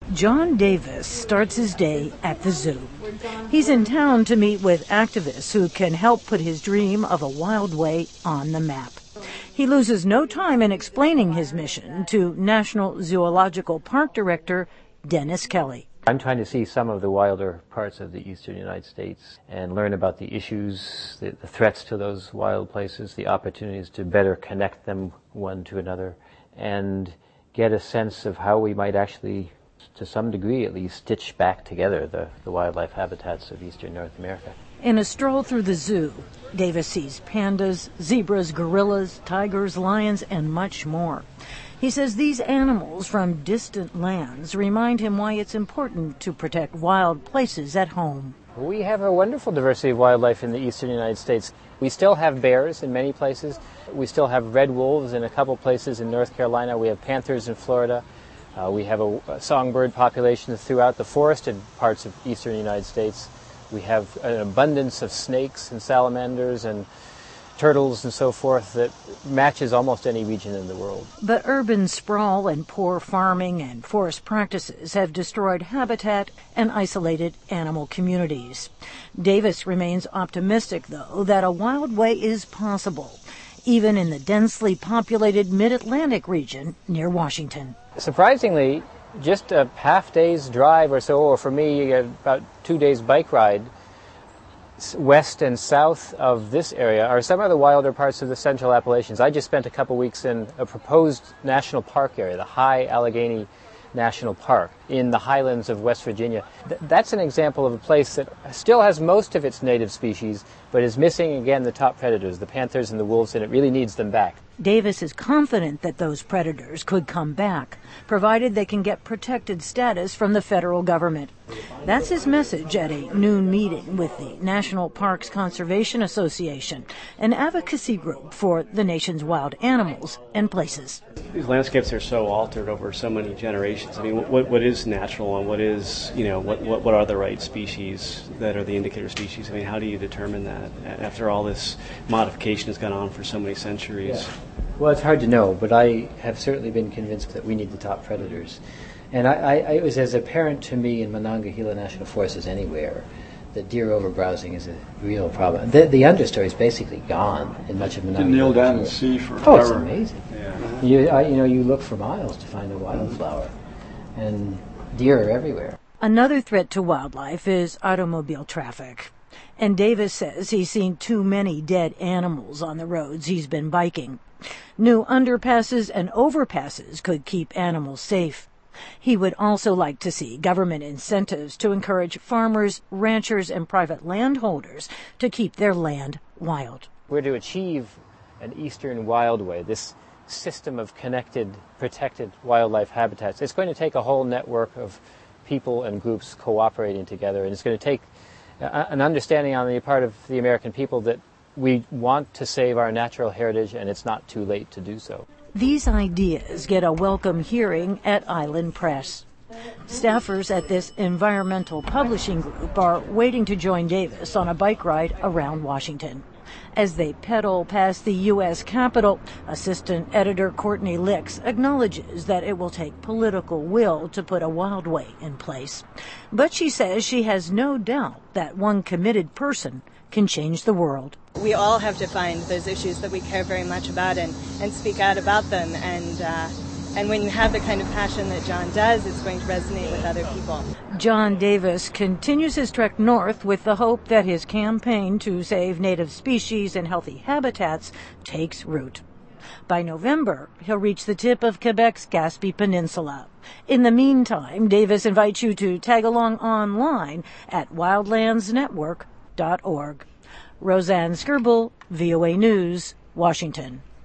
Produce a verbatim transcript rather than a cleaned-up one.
John Davis starts his day at the zoo. He's in town to meet with activists who can help put his dream of a wild way on the map. He loses no time in explaining his mission to National Zoological Park Director Dennis Kelly. I'm trying to see some of the wilder parts of the eastern United States and learn about the issues, the, the threats to those wild places, the opportunities to better connect them one to another, and get a sense of how we might actually, to some degree at least, stitch back together the, the wildlife habitats of eastern North America. In a stroll through the zoo, Davis sees pandas, zebras, gorillas, tigers, lions, and much more. He says these animals from distant lands remind him why it's important to protect wild places at home. We have a wonderful diversity of wildlife in the eastern United States. We still have bears in many places. We still have red wolves in a couple places in North Carolina. We have panthers in Florida. Uh, we have a, a songbird population throughout the forested parts of eastern United States. We have an abundance of snakes and salamanders and turtles and so forth that matches almost any region in the world. But urban sprawl and poor farming and forest practices have destroyed habitat and isolated animal communities. Davis remains optimistic, though, that a wild way is possible, even in the densely populated mid-Atlantic region near Washington. Surprisingly, just a half day's drive or so, or for me, about two days bike ride, west and south of this area are some of the wilder parts of the Central Appalachians. I just spent a couple weeks in a proposed national park area, the High Allegheny National Park in the highlands of West Virginia. Th- that's an example of a place that still has most of its native species, but is missing, again, the top predators, the panthers and the wolves, and it really needs them back. Davis is confident that those predators could come back, provided they can get protected status from the federal government. That's his message at a noon meeting with the National Parks Conservation Association, an advocacy group for the nation's wild animals and places. These landscapes are so altered over so many generations. I mean, what what is natural and what is, you know, what, what, what are the right species that are the indicator species? I mean, how do you determine that after all this modification has gone on for so many centuries? Yeah. Well, it's hard to know, but I have certainly been convinced that we need the top predators. And I, I, it was as apparent to me in Monongahela National Forest as anywhere that deer overbrowsing is a real problem. The, the understory is basically gone in much of Monongahela. You kneel down and see for Oh, it's amazing. Yeah. You, I, you know, you look for miles to find a wildflower, and deer are everywhere. Another threat to wildlife is automobile traffic. And Davis says he's seen too many dead animals on the roads he's been biking. New underpasses and overpasses could keep animals safe. He would also like to see government incentives to encourage farmers, ranchers, and private landholders to keep their land wild. We're to achieve an eastern wild way, this system of connected, protected wildlife habitats. It's going to take a whole network of people and groups cooperating together, and it's going to take an understanding on the part of the American people that we want to save our natural heritage, and it's not too late to do so. These ideas get a welcome hearing at Island Press. Staffers at this environmental publishing group are waiting to join Davis on a bike ride around Washington. As they pedal past the U S Capitol, Assistant Editor Courtney Licks acknowledges that it will take political will to put a wild way in place. But she says she has no doubt that one committed person can change the world. We all have to find those issues that we care very much about and, and speak out about them. And uh, and when you have the kind of passion that John does, it's going to resonate with other people. John Davis continues his trek north with the hope that his campaign to save native species and healthy habitats takes root. By November, he'll reach the tip of Quebec's Gaspé Peninsula. In the meantime, Davis invites you to tag along online at wildlands network dot org. Roseanne Skirbel, V O A News, Washington.